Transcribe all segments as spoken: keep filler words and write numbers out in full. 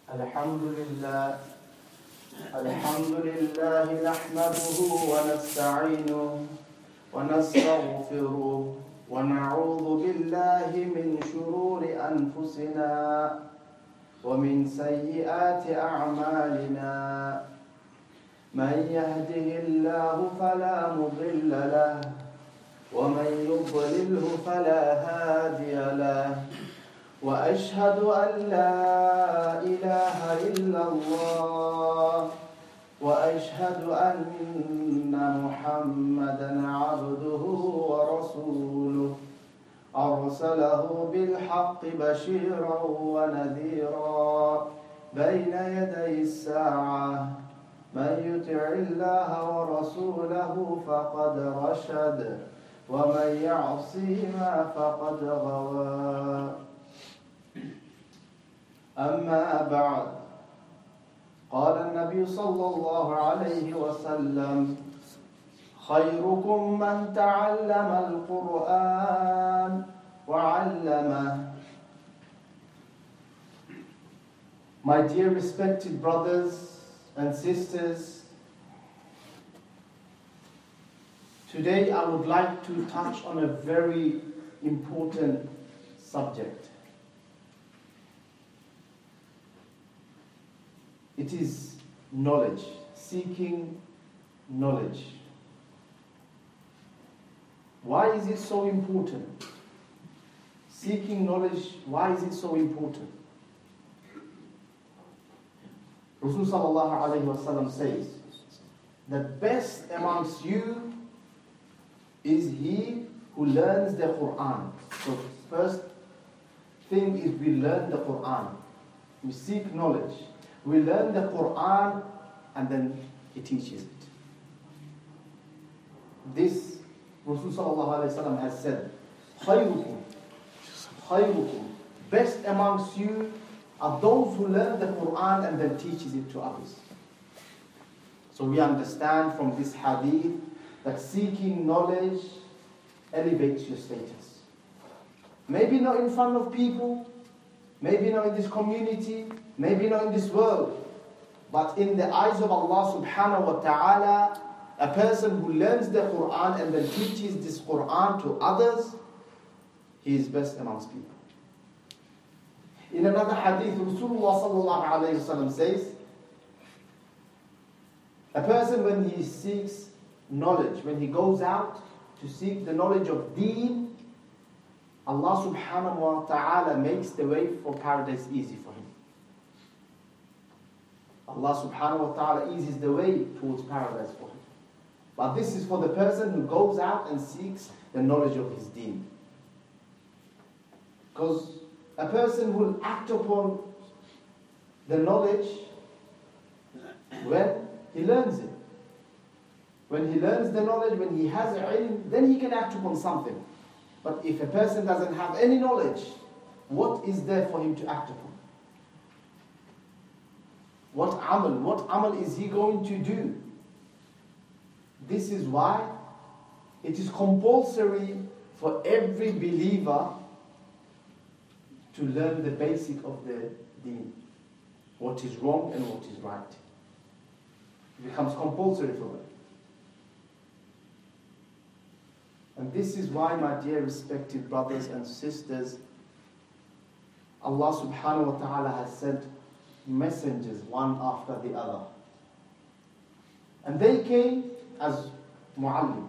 الحمد لله الحمد لله نحمده ونستعينه ونستغفره ونعوذ بالله من شرور أنفسنا ومن سيئات أعمالنا من يهده الله فلا مضل له ومن يضلله فلا هادي له وأشهد أن لا إله إلا الله وأشهد أن محمدا عبده ورسوله أرسله بالحق بشيرا ونذيرا بين يدي الساعة من يطع الله ورسوله فقد رشد ومن يعصهما فقد غوى أما بعد قال النبي صلى الله عليه وسلم خيركم من تعلم القرآن وعلمه. My dear respected brothers and sisters, today I would like to touch on a very important subject. It is knowledge, seeking knowledge. Why is it so important? Seeking knowledge, why is it so important? Rasul sallallahu alayhi wa sallam says, the best amongst you is he who learns the Quran. So first thing is we learn the Quran. We seek knowledge. We learn the Quran and then he teaches it. This Rasul sallallahu alayhi wa sallam has said, خيركم خيركم best amongst you are those who learn the Quran and then teaches it to others. So we understand from this hadith that seeking knowledge elevates your status. Maybe not in front of people, maybe not in this community, maybe not in this world, but in the eyes of Allah subhanahu wa ta'ala, a person who learns the Quran and then teaches this Quran to others, he is best amongst people. In another hadith, Rasulullah sallallahu alayhi wa sallam says, a person when he seeks knowledge, when he goes out to seek the knowledge of deen, Allah subhanahu wa ta'ala makes the way for paradise easy for him. Allah subhanahu wa ta'ala eases the way towards paradise for him. But this is for the person who goes out and seeks the knowledge of his deen. Because a person will act upon the knowledge when he learns it. When he learns the knowledge, when he has ilm, then he can act upon something. But if a person doesn't have any knowledge, what is there for him to act upon? What amal, what amal is he going to do? This is why it is compulsory for every believer to learn the basic of the deen. What is wrong and what is right. It becomes compulsory for them. And this is why, my dear respected brothers and sisters, Allah subhanahu wa ta'ala has sent messengers one after the other. And they came as mu'allim.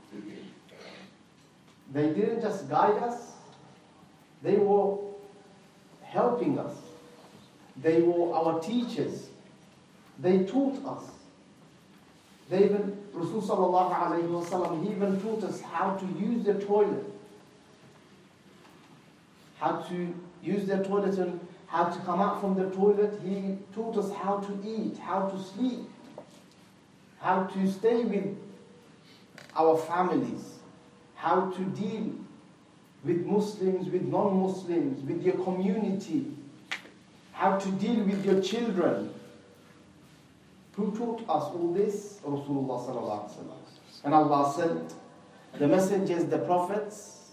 They didn't just guide us, they were helping us. They were our teachers. They taught us. They even, Rasul sallallahu alayhi wa sallam, he even taught us how to use the toilet. How to use the toilet and how to come out from the toilet. He taught us how to eat, how to sleep, how to stay with our families, how to deal with Muslims, with non-Muslims, with your community, how to deal with your children. Who taught us all this? Rasulullah sallallahu alaihi wasallam. And Allah sent the messengers, the prophets,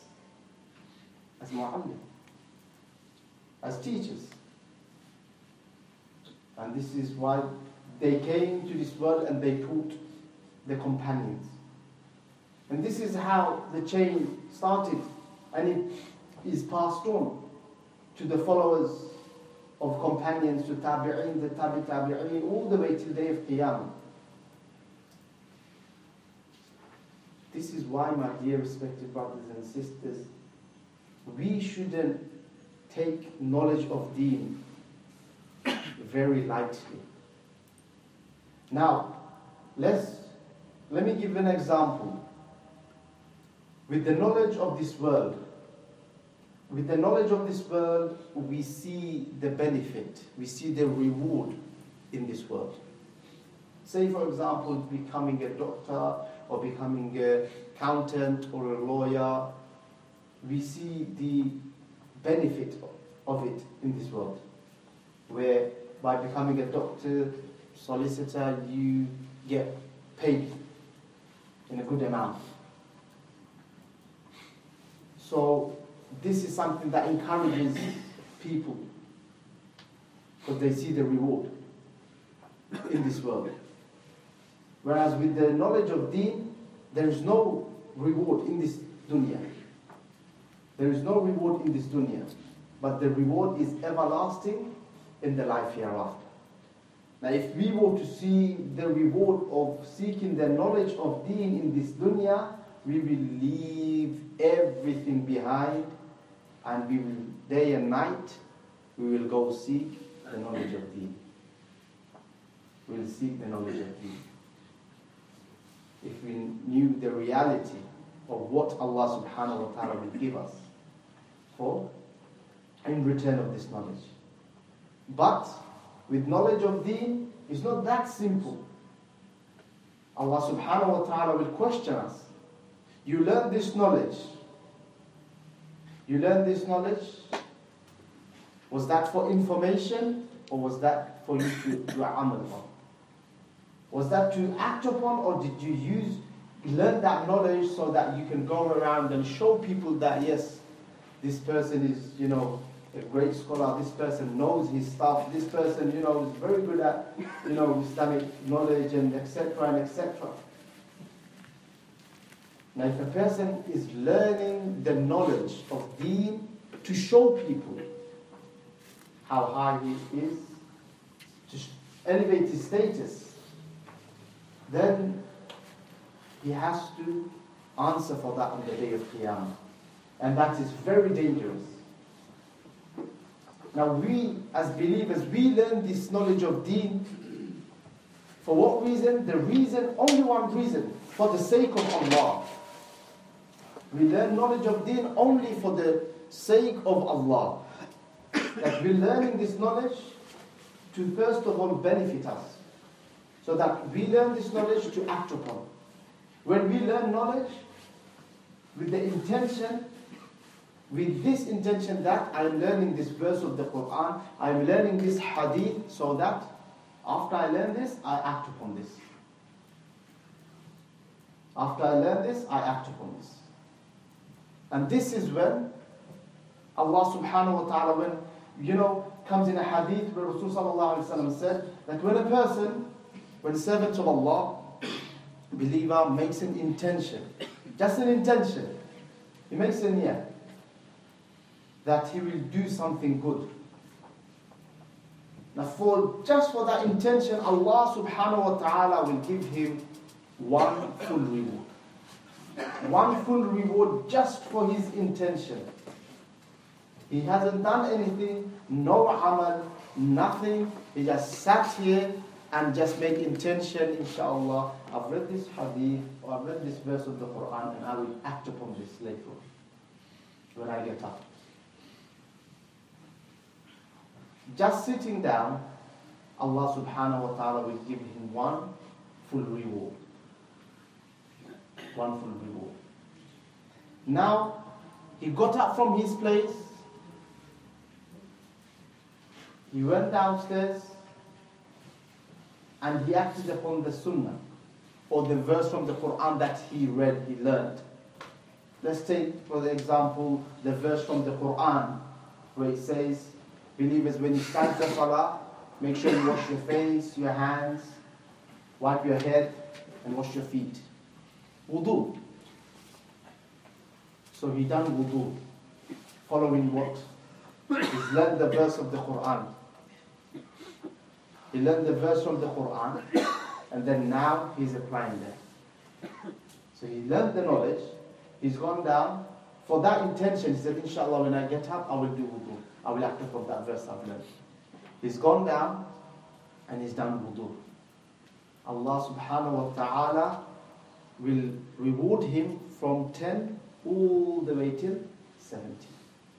as mu'allim, as teachers. And this is why they came to this world and they taught the companions. And this is how the chain started, and it is passed on to the followers of companions, to tabi'in, the tabi tabi'in, all the way till the day of Qiyamah. This is why, my dear respected brothers and sisters, we shouldn't take knowledge of deen very lightly. Now, let's let me give an example. With the knowledge of this world, with the knowledge of this world, we see the benefit, we see the reward in this world. Say, for example, becoming a doctor or becoming an accountant or a lawyer, we see the benefit of it in this world, where by becoming a doctor, solicitor, you get paid in a good amount. So this is something that encourages people because they see the reward in this world. Whereas with the knowledge of deen, there is no reward in this dunya. There is no reward in this dunya. But the reward is everlasting in the life hereafter. Now if we were to see the reward of seeking the knowledge of deen in this dunya, we will leave everything behind and we will, day and night, we will go seek the knowledge of deen. We will seek the knowledge of deen. If we knew the reality of what Allah subhanahu wa ta'ala will give us for in return of this knowledge. But with knowledge of deen, it's not that simple. Allah subhanahu wa ta'ala will question us. You learn this knowledge. You learn this knowledge. Was that for information or was that for you to do amal on? Was that to act upon, or did you use, learn that knowledge so that you can go around and show people that yes, this person is, you know, a great scholar, this person knows his stuff, this person, you know, is very good at, you know, Islamic knowledge and et cetera and et cetera. Now if a person is learning the knowledge of deen to show people how high he is, to elevate his status, then he has to answer for that on the day of Qiyamah. And that is very dangerous. Now we, as believers, we learn this knowledge of deen. For what reason? The reason, only one reason, for the sake of Allah. We learn knowledge of deen only for the sake of Allah. That we're learning this knowledge to first of all benefit us. So that we learn this knowledge to act upon. When we learn knowledge with the intention, with this intention that I'm learning this verse of the Quran, I'm learning this hadith so that after I learn this, I act upon this. After I learn this, I act upon this. And this is when Allah subhanahu wa ta'ala, when, you know, comes in a hadith where Rasul sallallahu alayhi wa sallam said that when a person, when a servant of Allah, believer, makes an intention, just an intention, he makes a niyyah, that he will do something good. Now for, just for that intention, Allah subhanahu wa ta'ala will give him one full reward. One full reward just for his intention. He hasn't done anything, no amal, nothing. He just sat here and just made intention, inshallah, I've read this hadith, or I've read this verse of the Quran, and I will act upon this later when I get up. Just sitting down, Allah subhanahu wa ta'ala will give him one full reward. One full reward. Now, he got up from his place, he went downstairs, and he acted upon the sunnah, or the verse from the Quran that he read, he learned. Let's take, for example, the verse from the Quran, where it says, believers, when you stand the salah, Make sure you wash your face, your hands, wipe your head, and wash your feet. Wudu. So he done wudu, following what? He's learned the verse of the Quran. He learned the verse from the Quran, and then now he's applying that. So he learned the knowledge, he's gone down. For that intention, he said, inshallah, when I get up, I will do wudu. I will act upon that verse I've learned. He's gone down, and he's done wudu. Allah subhanahu wa ta'ala will reward him from ten all the way till seventy.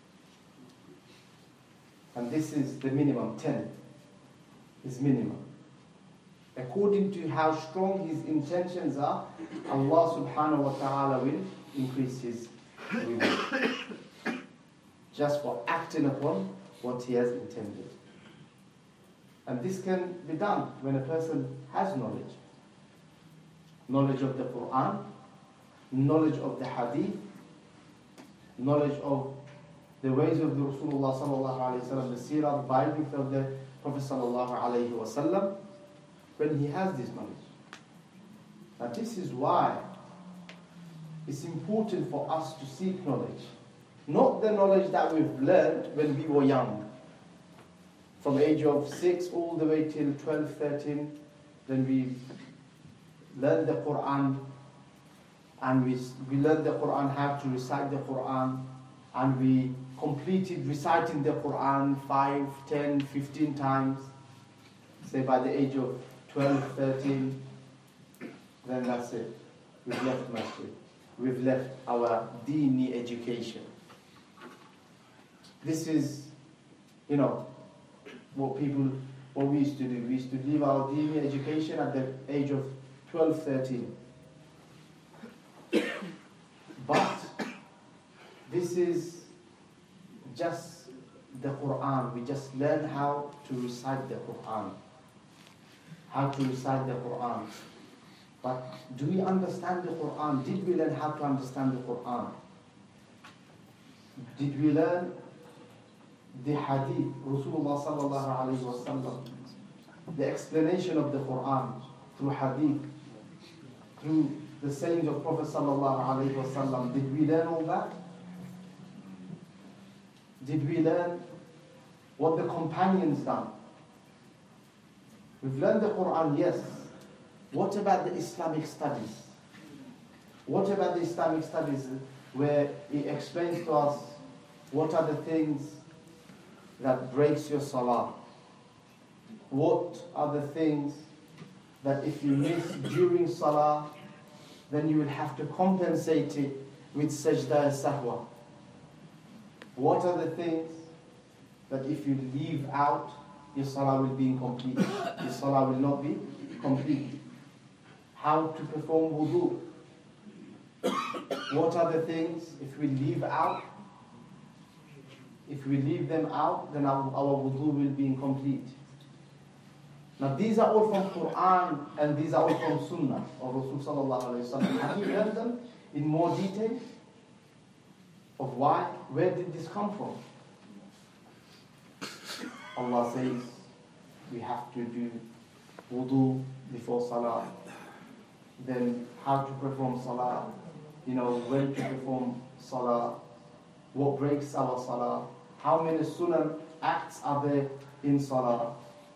And this is the minimum, ten is minimum. According to how strong his intentions are, Allah subhanahu wa ta'ala will increase his reward. Just for acting upon what he has intended. And this can be done when a person has knowledge. Knowledge of the Quran, knowledge of the Hadith, knowledge of the ways of the Rasulullah sallallahu alayhi wa sallam, the seerah, the biography of the Prophet sallallahu alayhi wa sallam, when he has this knowledge. Now this is why it's important for us to seek knowledge. Not the knowledge that we've learned when we were young. From the age of six all the way till twelve, thirteen, then we learned the Quran, and we, we learned the Quran, how to recite the Quran, and we completed reciting the Quran five, ten, fifteen times. Say by the age of twelve, thirteen, then that's it. We've left masjid. We've left our Dini education. This is, you know, what people, what we used to do. We used to leave our Dini education at the age of twelve, thirteen. But this is just the Quran. We just learn how to recite the Quran. How to recite the Quran. But do we understand the Quran? Did we learn how to understand the Quran? Did we learn the Hadith, Rasulullah sallallahu alayhi wa sallam, the explanation of the Quran through Hadith, through the sayings of Prophet sallallahu alayhi wa sallam? Did we learn all that? Did we learn what the companions done? We've learned the Quran, yes. What about the Islamic studies? What about the Islamic studies where it explains to us what are the things that breaks your salah? What are the things that if you miss during salah, then you will have to compensate it with sajda sahwa? What are the things that if you leave out, your salah will be incomplete? Your salah will not be complete. How to perform wudu? What are the things if we leave out? If we leave them out, then our, our wudu will be incomplete. Now these are all from Quran and these are all from Sunnah of Rasul sallallahu alayhi wa sallam. Have you learned them in more detail? Of why? Where did this come from? Allah says we have to do wudu before salah. Then how to perform salah, you know, when to perform salah, what breaks our salah, how many sunnah acts are there in salah.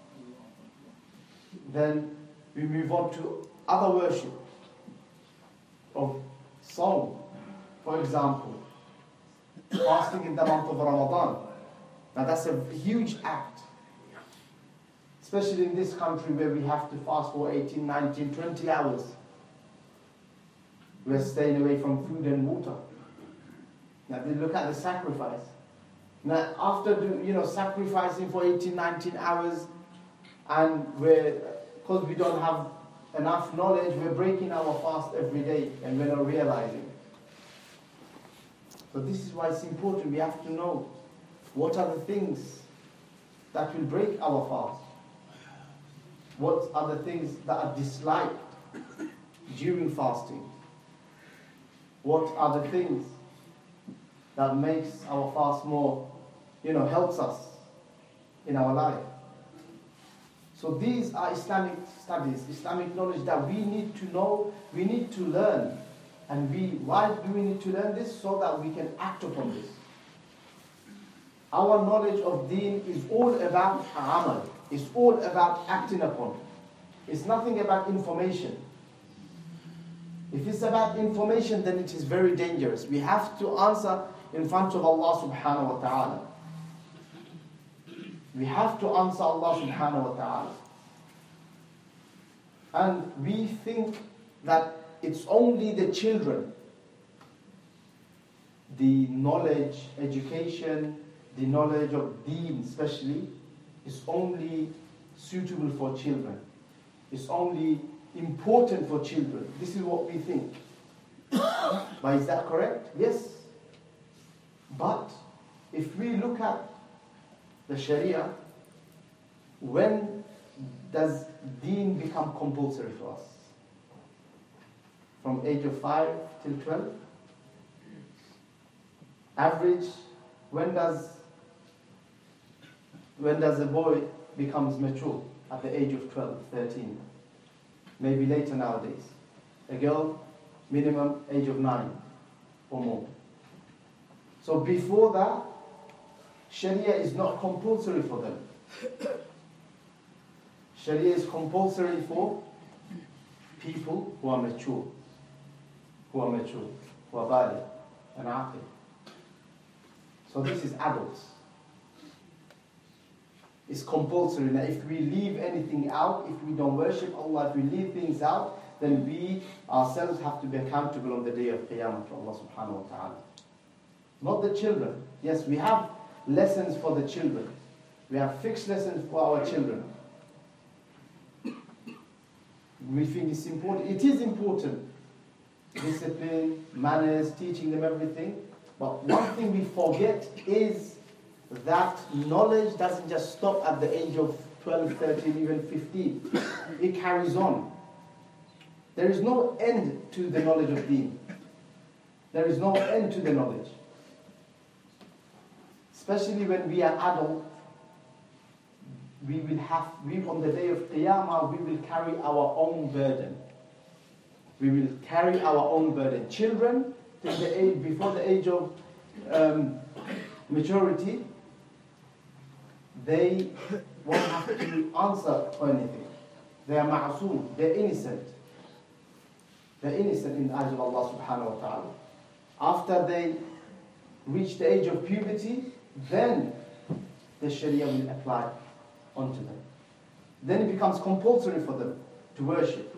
Then we move on to other worship of song. For example, fasting in the month of Ramadan. Now that's a huge act. Especially in this country where we have to fast for eighteen, nineteen, twenty hours. We're staying away from food and water. Now look at the sacrifice. Now after do, you know sacrificing for eighteen, nineteen hours, and we're because we don't have enough knowledge, we're breaking our fast every day and we're not realizing. So this is why it's important. We have to know what are the things that will break our fast. What are the things that are disliked during fasting? What are the things that makes our fast more, you know, helps us in our life? So these are Islamic studies, Islamic knowledge that we need to know, we need to learn. And we, why do we need to learn this? So that we can act upon this. Our knowledge of deen is all about amal. It's all about acting upon. It's nothing about information. If it's about information, then it is very dangerous. We have to answer in front of Allah subhanahu wa ta'ala. We have to answer Allah subhanahu wa ta'ala. And we think that it's only the children, the knowledge, education, the knowledge of deen especially, is only suitable for children. It's only important for children. This is what we think. But is that correct? Yes. But if we look at the Sharia, when does deen become compulsory for us? From age of five till twelve? Average, when does when does a boy becomes mature? At the age of twelve, thirteen. Maybe later nowadays. A girl, minimum age of nine or more. So before that, Sharia is not compulsory for them. Sharia is compulsory for people who are mature. Who are mature. Who are baligh and aqil. So this is adults. It's compulsory. Now if we leave anything out, if we don't worship Allah, if we leave things out, then we ourselves have to be accountable on the day of Qiyamah to Allah subhanahu wa ta'ala. Not the children. Yes, we have lessons for the children. We have fixed lessons for our children. We think it's important. It is important. Discipline, manners, teaching them everything. But one thing we forget is that knowledge doesn't just stop at the age of twelve, thirteen, even fifteen. It carries on. There is no end to the knowledge of deen. There is no end to the knowledge. Especially when we are adult, we will have, we, on the day of Qiyamah, we will carry our own burden. We will carry our own burden. Children, till the age, before the age of um, maturity, they won't have to answer for anything. They are ma'asum, they're innocent. They're innocent in the eyes of Allah subhanahu wa ta'ala. After they reach the age of puberty, then the Sharia will apply onto them. Then it becomes compulsory for them to worship.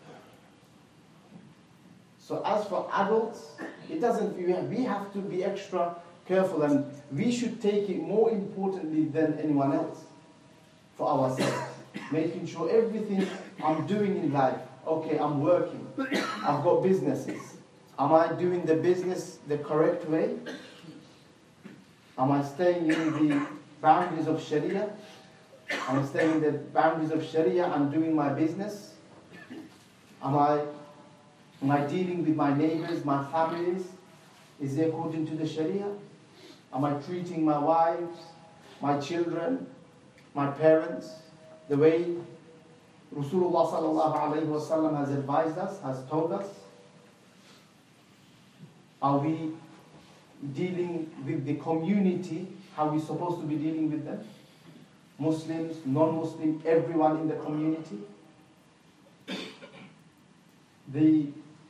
So as for adults, it doesn't, we have to be extra careful, and we should take it more importantly than anyone else for ourselves. Making sure everything I'm doing in life, okay, I'm working, I've got businesses. Am I doing the business the correct way? Am I staying in the boundaries of Sharia? Am I staying in the boundaries of Sharia and doing my business? Am I, am I dealing with my neighbors, my families? Is it according to the Sharia? Am I treating my wives, my children, my parents, the way Rasulullah sallallahu alayhi wa sallam has advised us, has told us? Are we dealing with the community how we're supposed to be dealing with them? Muslims, non-Muslim, everyone in the community. The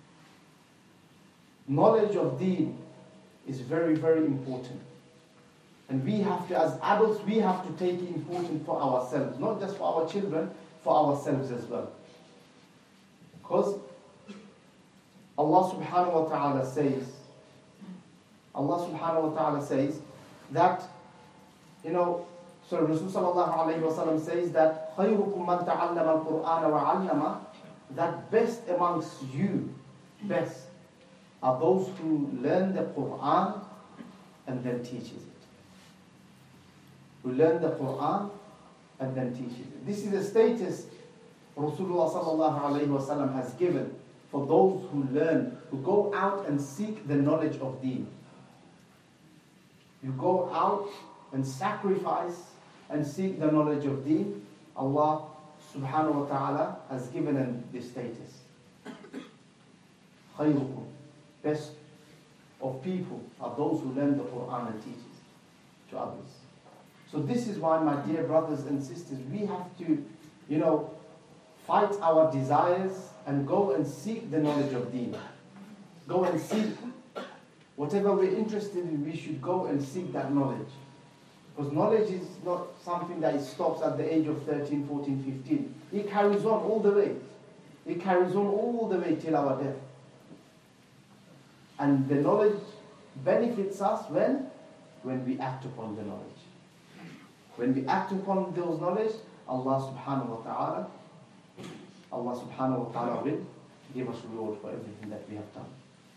knowledge of deen is very, very important. And we have to, as adults, we have to take it important for ourselves, not just for our children, for ourselves as well. Because Allah subhanahu wa ta'ala says, Allah subhanahu wa ta'ala says that, you know, so Rasul sallallahu alayhi wa sallam says that خَيْرُكُمْ مَنْ تَعَلَّمَ الْقُرْآنَ وَعَلَّمَ, that best amongst you, best, are those who learn the Qur'an and then teaches it. Who learn the Qur'an and then teaches it. This is the status Rasulullah sallallahu alayhi wa sallam has given for those who learn, who go out and seek the knowledge of deen. You go out and sacrifice and seek the knowledge of deen. Allah subhanahu wa ta'ala has given them this status. خيركم, best of people are those who learn the Quran and teach it to others. So this is why, my dear brothers and sisters, we have to, you know, fight our desires and go and seek the knowledge of Deen. Go and seek whatever we're interested in. We should go and seek that knowledge, because knowledge is not something that it stops at the age of thirteen, fourteen, fifteen. It carries on all the way. It carries on all the way till our death. And the knowledge benefits us when? When we act upon the knowledge. When we act upon those knowledge, Allah subhanahu wa ta'ala, Allah subhanahu wa ta'ala will give us reward for everything that we have done.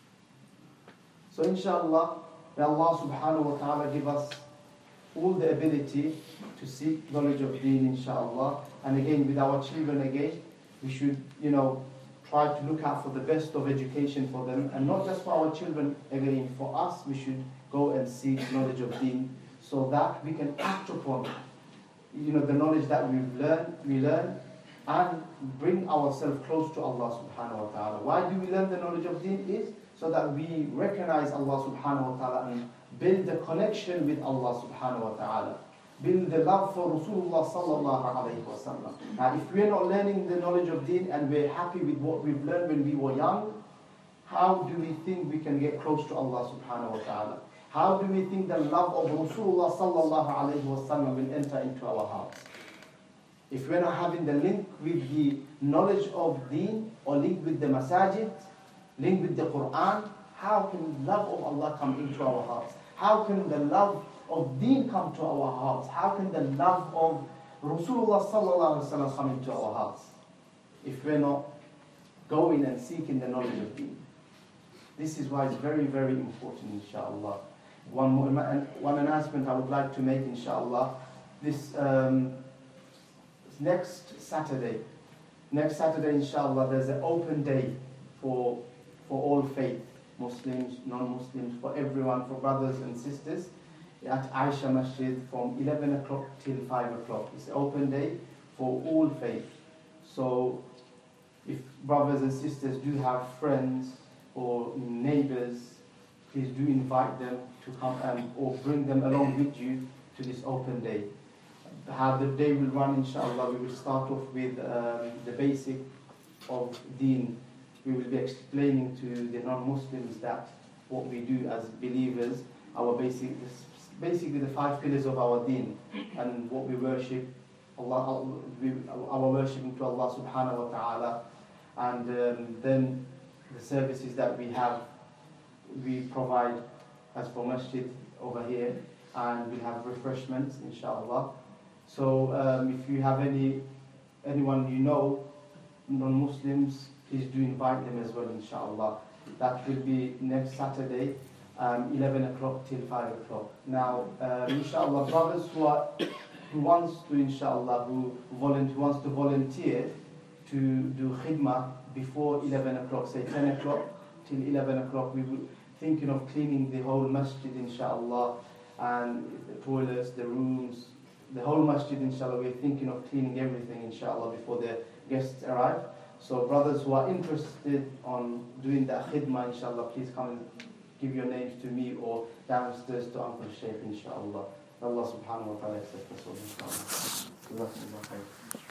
So inshallah, may Allah subhanahu wa ta'ala give us all the ability to seek knowledge of Deen, inshallah. And again, with our children again, we should, you know, try to look out for the best of education for them. And not just for our children, again, for us, we should go and seek knowledge of Deen, so that we can act upon, you know, the knowledge that we've learned, we learn, and bring ourselves close to Allah subhanahu wa ta'ala. Why do we learn the knowledge of Deen? Is so that we recognize Allah subhanahu wa ta'ala and build the connection with Allah subhanahu wa ta'ala. Build the love for Rasulullah sallallahu alayhi wa sallam. Now, if we're not learning the knowledge of Deen and we're happy with what we've learned when we were young, how do we think we can get close to Allah subhanahu wa ta'ala? How do we think the love of Rasulullah sallallahu alayhi wa sallam will enter into our hearts? If we're not having the link with the knowledge of Deen, or link with the masajid, link with the Quran, how can the love of Allah come into our hearts? How can the love of Deen come to our hearts? How can the love of Rasulullah sallallahu alaihi wasallam come into our hearts? If we're not going and seeking the knowledge of Deen. This is why it's very, very important, inshallah. One more, one announcement I would like to make, inshallah. This um, next Saturday, next Saturday, inshallah, there's an open day for for all faith, Muslims, non-Muslims, for everyone, for brothers and sisters, at Aisha Masjid from eleven o'clock till five o'clock. It's an open day for all faith. So if brothers and sisters do have friends or neighbors, please do invite them to come um, or bring them along with you to this open day. How the day will run, inshallah, we will start off with um, the basic of Deen. We will be explaining to the non-Muslims that what we do as believers, our basic, basically the five pillars of our Deen, and what we worship, Allah, we, our worshiping to Allah subhanahu wa ta'ala, and um, then the services that we have, we provide as for masjid over here, and we have refreshments, inshallah. So um, if you have any anyone you know, non-Muslims, please do invite them as well, inshallah. That will be next Saturday, um, eleven o'clock till five o'clock. Now, um, inshallah, brothers who are who wants to, inshallah, who volunteer, who wants to volunteer to do khidmah before eleven o'clock, say ten o'clock till eleven o'clock, we will thinking of cleaning the whole masjid, inshallah, and the toilets, the rooms, the whole masjid, inshallah. We're thinking of cleaning everything, inshallah, before the guests arrive. So brothers who are interested on doing that khidmah, inshallah, please come and give your names to me or downstairs to Uncle Shaykh, inshallah. Allah subhanahu wa ta'ala accept us all, inshallah.